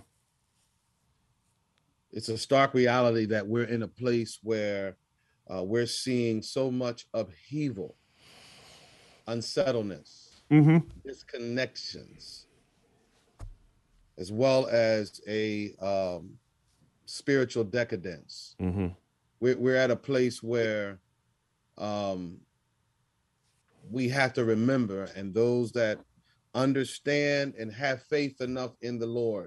It's a stark reality that we're in a place where uh, we're seeing so much upheaval, unsettledness, Mm-hmm. disconnections, as well as a um, spiritual decadence. Mm-hmm. We're, we're at a place where um, we have to remember, and those that understand and have faith enough in the Lord,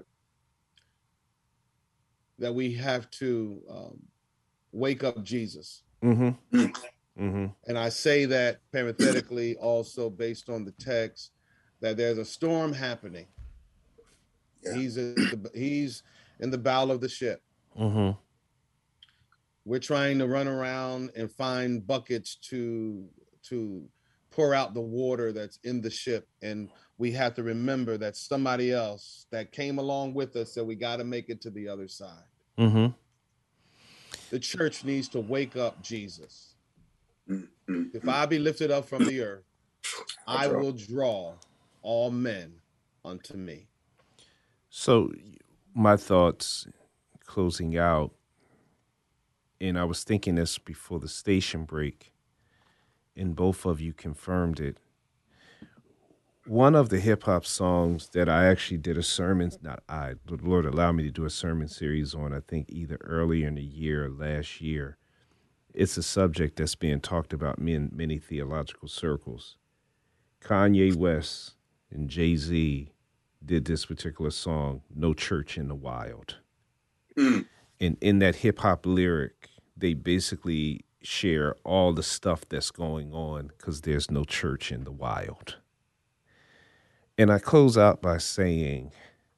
that we have to um, wake up Jesus. Mm-hmm. Mm-hmm. And I say that parenthetically also based on the text that there's a storm happening. Yeah. He's in the, he's in the bow of the ship. Mm-hmm. We're trying to run around and find buckets to to pour out the water that's in the ship, and we have to remember that somebody else that came along with us said we got to make it to the other side. Mm-hmm. The church needs to wake up Jesus. Mm-hmm. If I be lifted up from the earth, I draw. will draw all men unto me. So my thoughts closing out, and I was thinking this before the station break, and both of you confirmed it. One of the hip hop songs that I actually did a sermon, not I, the Lord allowed me to do a sermon series on, I think either earlier in the year or last year. It's a subject that's being talked about in many theological circles. Kanye West and Jay-Z did this particular song, No Church in the Wild. Mm. And in that hip hop lyric, they basically share all the stuff that's going on because there's no church in the wild. And I close out by saying,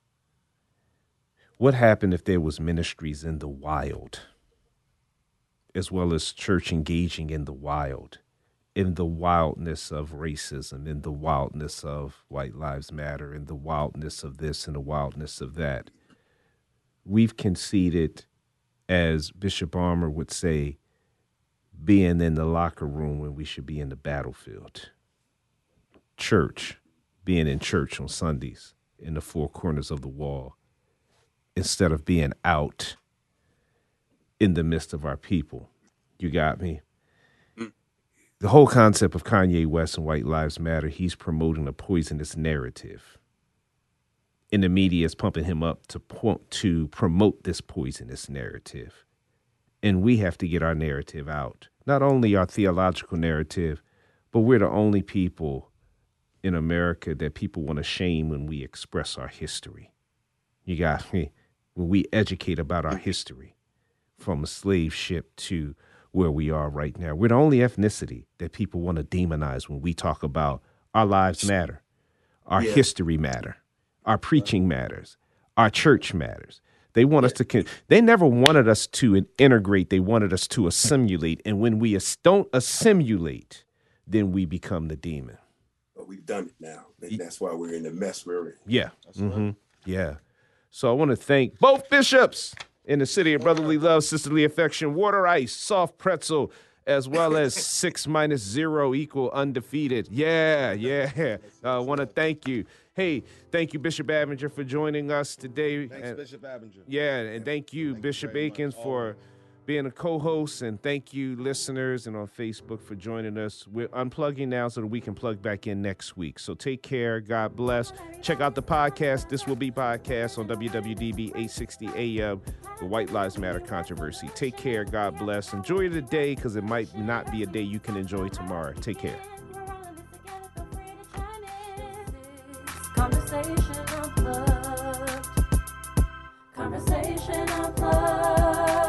what happened if there was ministries in the wild, as well as church engaging in the wild, in the wildness of racism, in the wildness of White Lives Matter, in the wildness of this and the wildness of that. We've conceded, as Bishop Armour would say, being in the locker room when we should be in the battlefield. Church, being in church on Sundays in the four corners of the wall, instead of being out in the midst of our people. You got me? The whole concept of Kanye West and White Lives Matter, he's promoting a poisonous narrative. And the media is pumping him up to point, to promote this poisonous narrative. And we have to get our narrative out. Not only our theological narrative, but we're the only people in America that people want to shame when we express our history. You got me? When we educate about our history, from a slave ship to where we are right now. We're the only ethnicity that people want to demonize when we talk about our lives matter, our yeah. history matter, our preaching matters, our church matters. They want yeah. us to, con- they never wanted us to integrate. They wanted us to assimilate. And when we as- don't assimilate, then we become the demon. But we've done it now. And that's why we're in the mess we're in. Yeah. Mm-hmm. Right. Yeah. So I want to thank both bishops in the city of brotherly love, sisterly affection, water ice, soft pretzel, as well as six minus zero equal undefeated. Yeah, yeah. I uh, want to thank you. Hey, thank you, Bishop Abinger, for joining us today. Thanks, and, Bishop Abinger. Yeah, and thank you, thank Bishop you Akins, for being a co-host, and thank you, listeners, and on Facebook for joining us. We're unplugging now so that we can plug back in next week. So take care. God bless. Check out the podcast. This will be podcast on W W D B eight sixty A M, the White Lives Matter controversy. Take care. God bless. Enjoy the day, because it might not be a day you can enjoy tomorrow. Take care. Conversation Unplugged. Conversation Unplugged.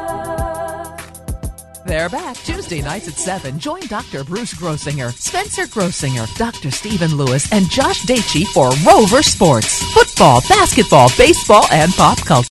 They're back Tuesday nights at seven. Join Doctor Bruce Grossinger, Spencer Grossinger, Doctor Stephen Lewis, and Josh Daichi for Rover Sports. Football, basketball, baseball, and pop culture.